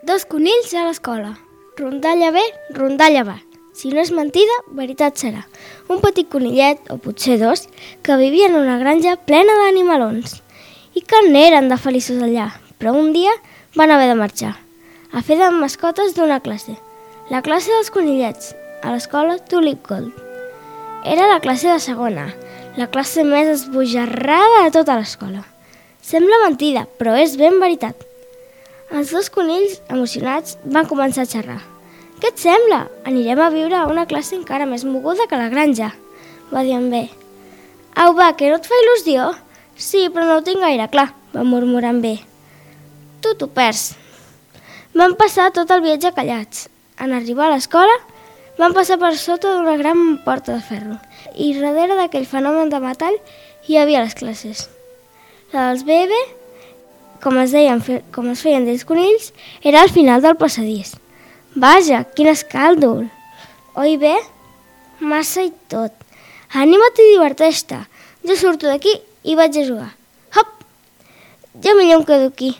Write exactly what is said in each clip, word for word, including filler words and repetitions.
Dos conills a l'escola. Rondalla ve, rondalla va. Si no és mentida, veritat serà. Un petit conillet, o potser dos, que vivia en una granja plena d'animalons. I que n'eren de feliços allà, però un dia van haver de marxar a fer de mascotes d'una classe. La classe dels conillets, a l'escola Tulip Gold. Era la classe de segona, la classe més esbojarrada de tota l'escola. Sembla mentida, però és ben veritat. Els dos conills, emocionats, van començar a xerrar. «Què et sembla? Anirem a viure a una classe encara més moguda que la granja», va dir en B. «Au, va, que no et fa il·lusió?» «Sí, però no ho tinc gaire clar», va murmurar en B. «Tu t'ho perds». Van passar tot el viatge callats. En arribar a l'escola, van passar per sota d'una gran porta de ferro i darrere d'aquell fenomen de metall hi havia les classes. La dels B B, com es, deien, com es feien dels conills, era al final del passadís. Vaja, quin escàndol! Oi bé? Massa i tot. Anima't i diverteix-te. Jo surto d'aquí i vaig a jugar. Hop! Jo millor em quedo aquí.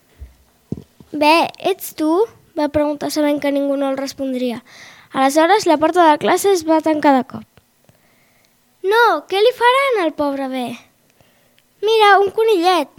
Bé, ets tu? Va preguntar sabent que ningú no el respondria. Aleshores la porta de la classe es va tancar de cop. No, què li faran al pobre bé? Mira, un conillet.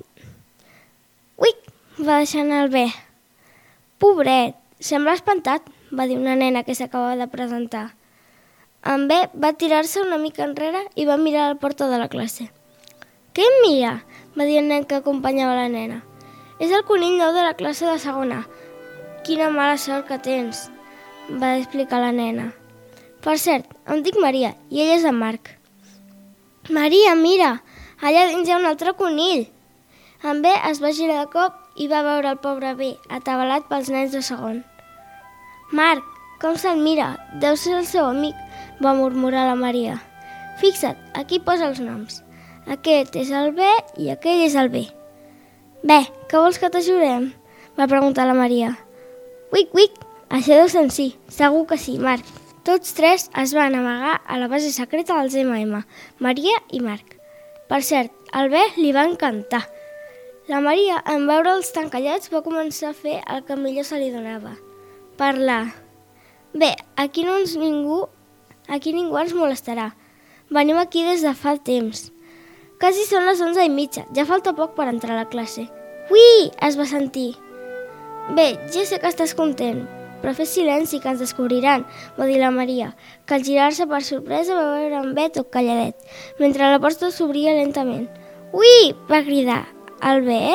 Uic, va deixar anar el bé. Pobret, sembla espantat, va dir una nena que s'acabava de presentar. En bé va tirar-se una mica enrere i va mirar a la porta de la classe. Què em mira? Va dir el nen que acompanyava la nena. És el conill nou de la classe de segona. Quina mala sort que tens, va explicar la nena. Per cert, em dic Maria i ell és en Marc. Maria, mira, allà dins hi ha un altre conill. En B es va girar de cop i va veure el pobre B, atabalat pels nens de segon. Marc, com se'l mira? Deu ser el seu amic, va murmurar la Maria. Fixa't, aquí posa els noms. Aquest és el B i aquell és el B. Bé, què vols que t'ajudem? Va preguntar la Maria. Uic, uic, això deu ser en sí, segur que sí, Marc. Tots tres es van amagar a la base secreta dels ema ema, Maria i Marc. Per cert, al B li va encantar. La Maria, en veure'ls tan callats, va començar a fer el que millor se li donava. Parlar. Bé, aquí no ens ningú, aquí ningú ens molestarà. Venim aquí des de fa temps. Quasi són les onze i mitja, ja falta poc per entrar a la classe. Ui, es va sentir. Bé, ja sé que estàs content, però fes silenci que ens descobriran, va dir la Maria, que al girar-se per sorpresa va veure en bé tot calladet, mentre la porta s'obria lentament. Ui, va cridar. El bé?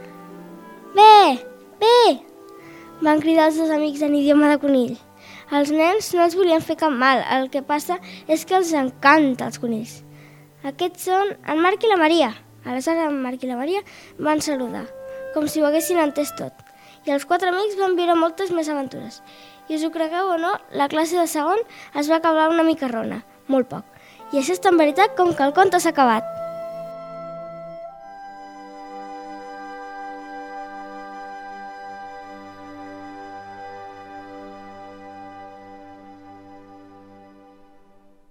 Bé, bé! Van cridar els dos amics en idioma de conill. Els nens no els volien fer cap mal, el que passa és que els encanta els conills. Aquests són en Marc i la Maria. Aleshores en Marc i la Maria van saludar, com si ho haguessin entès tot. I els quatre amics van viure moltes més aventures. I us ho cregueu o no, la classe de segon es va acabar una mica rona, molt poc. I això és tan veritat com que el conte s'ha acabat.